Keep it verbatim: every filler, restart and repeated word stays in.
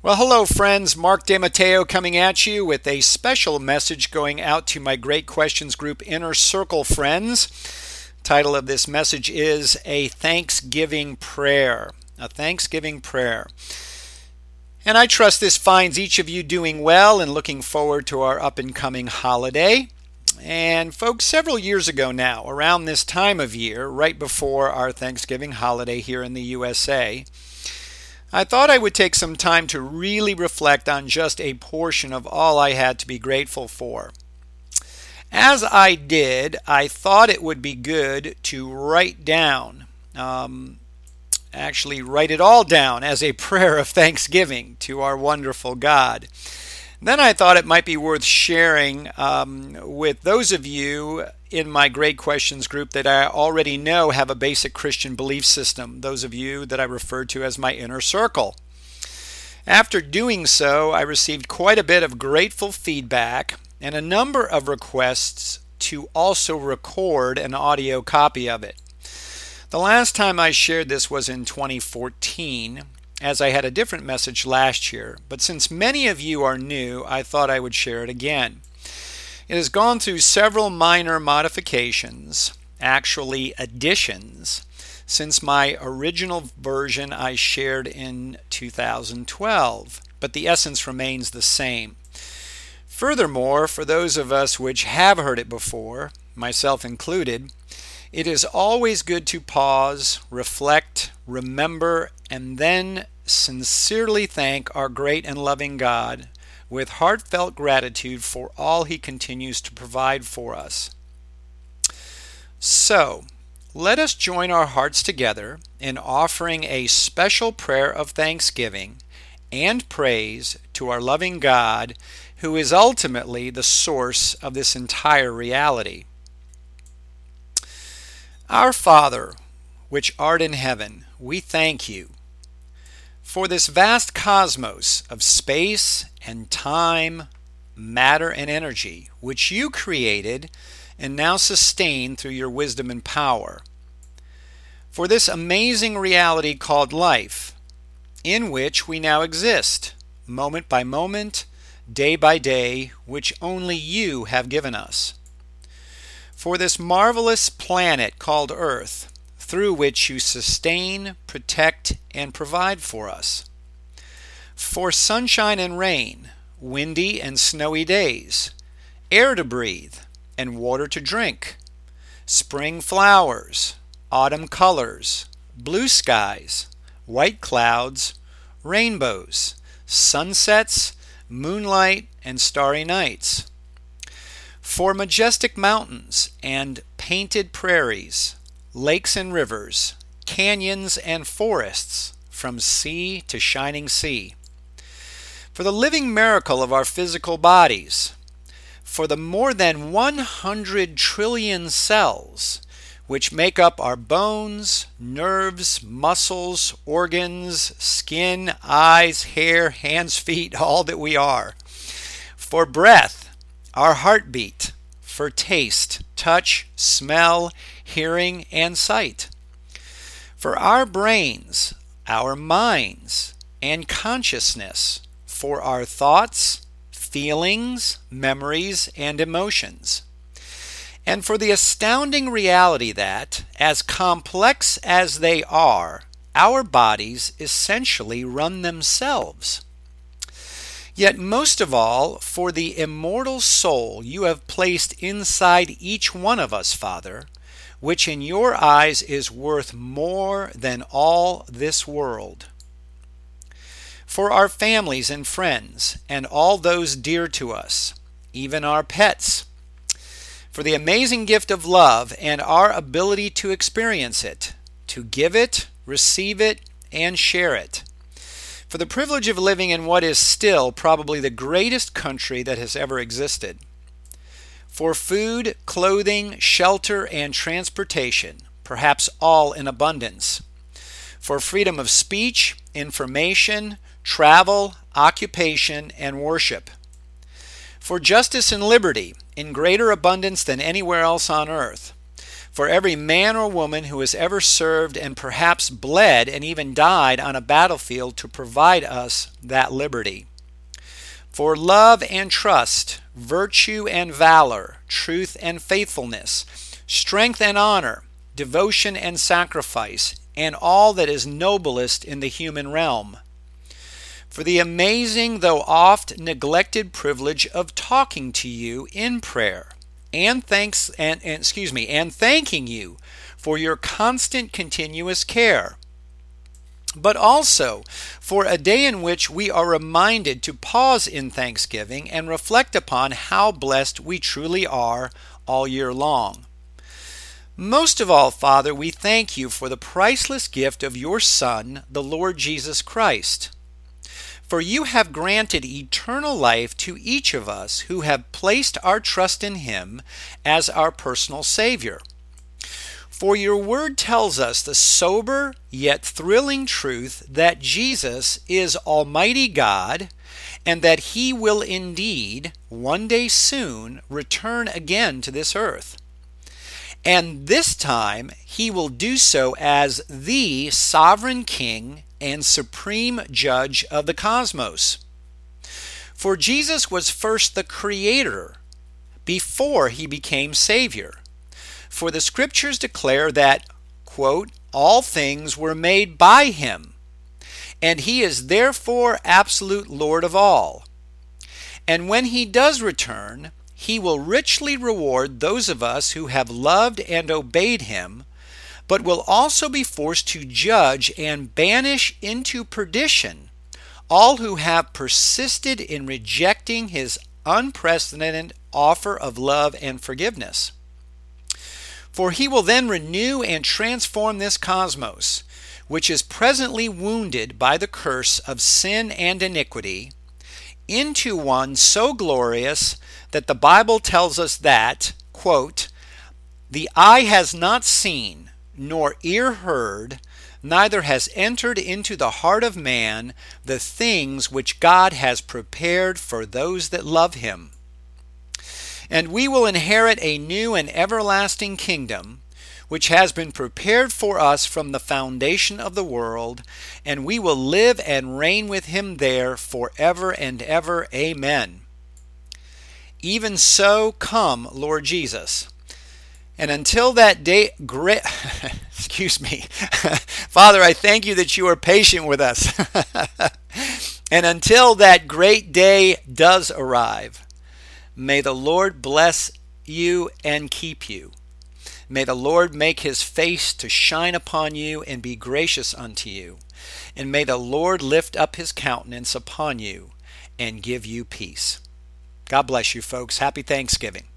Well, hello, friends. Mark DeMatteo coming at you with a special message going out to my Great Questions Group Inner Circle friends. Title of this message is A Thanksgiving Prayer. A Thanksgiving Prayer. And I trust this finds each of you doing well and looking forward to our up-and-coming holiday. And folks, several years ago now, around this time of year, right before our Thanksgiving holiday here in the U S A, I thought I would take some time to really reflect on just a portion of all I had to be grateful for. As I did, I thought it would be good to write down, um, actually write it all down as a prayer of thanksgiving to our wonderful God. Then I thought it might be worth sharing um, with those of you in my Great Questions group that I already know have a basic Christian belief system, those of you that I refer to as my inner circle. After doing so, I received quite a bit of grateful feedback and a number of requests to also record an audio copy of it. The last time I shared this was in twenty fourteen, as I had a different message last year, but since many of you are new, I thought I would share it again. It has gone through several minor modifications, actually additions, since my original version I shared in two thousand twelve, but the essence remains the same. Furthermore, for those of us which have heard it before, myself included, it is always good to pause, reflect, remember, and then sincerely thank our great and loving God with heartfelt gratitude for all He continues to provide for us. So, let us join our hearts together in offering a special prayer of thanksgiving and praise to our loving God, who is ultimately the source of this entire reality. Our Father, which art in heaven, we thank you for this vast cosmos of space and time, matter and energy, which you created and now sustain through your wisdom and power. For this amazing reality called life, in which we now exist, moment by moment, day by day, which only you have given us. For this marvelous planet called Earth, through which you sustain, protect, and provide for us. For sunshine and rain, windy and snowy days, air to breathe, and water to drink, spring flowers, autumn colors, blue skies, white clouds, rainbows, sunsets, moonlight, and starry nights. For majestic mountains and painted prairies, lakes and rivers, canyons and forests, from sea to shining sea. For the living miracle of our physical bodies. For the more than one hundred trillion cells which make up our bones, nerves, muscles, organs, skin, eyes, hair, hands, feet, all that we are. For breath, our heartbeat. For taste, touch, smell, hearing, and sight. For our brains, our minds, and consciousness. For our thoughts, feelings, memories, and emotions. And for the astounding reality that, as complex as they are, our bodies essentially run themselves. Yet most of all, for the immortal soul you have placed inside each one of us, Father, which in your eyes is worth more than all this world. For our families and friends, and all those dear to us, even our pets. For the amazing gift of love and our ability to experience it, to give it, receive it, and share it. For the privilege of living in what is still probably the greatest country that has ever existed. For food, clothing, shelter, and transportation, perhaps all in abundance. For freedom of speech, information, travel, occupation, and worship. For justice and liberty in greater abundance than anywhere else on earth. for every man or woman who has ever served and perhaps bled and even died on a battlefield to provide us that liberty. For love and trust, virtue and valor, truth and faithfulness, strength and honor, devotion and sacrifice, and all that is noblest in the human realm. For the amazing though oft neglected privilege of talking to you in prayer, and thanks and, and excuse me, and thanking you for your constant continuous care. But also for a day in which we are reminded to pause in thanksgiving and reflect upon how blessed we truly are all year long. Most of all, Father, we thank you for the priceless gift of your Son, the Lord Jesus Christ. For you have granted eternal life to each of us who have placed our trust in him as our personal Savior. For your word tells us the sober yet thrilling truth that Jesus is Almighty God and that he will indeed, one day soon, return again to this earth. And this time he will do so as the sovereign King and supreme judge of the cosmos. For Jesus was first the Creator before he became Savior. For the Scriptures declare that, quote, all things were made by him, and he is therefore absolute Lord of all. And when he does return, he will richly reward those of us who have loved and obeyed him, but will also be forced to judge and banish into perdition all who have persisted in rejecting his unprecedented offer of love and forgiveness. For he will then renew and transform this cosmos, which is presently wounded by the curse of sin and iniquity, into one so glorious that the Bible tells us that, quote, the eye has not seen, nor ear heard, neither has entered into the heart of man the things which God has prepared for those that love him. And we will inherit a new and everlasting kingdom, which has been prepared for us from the foundation of the world, and we will live and reign with him there forever and ever. Amen. Even so, come, Lord Jesus. And until that day, great, excuse me, Father, I thank you that you are patient with us. And until that great day does arrive, may the Lord bless you and keep you. May the Lord make his face to shine upon you and be gracious unto you. And may the Lord lift up his countenance upon you and give you peace. God bless you, folks. Happy Thanksgiving.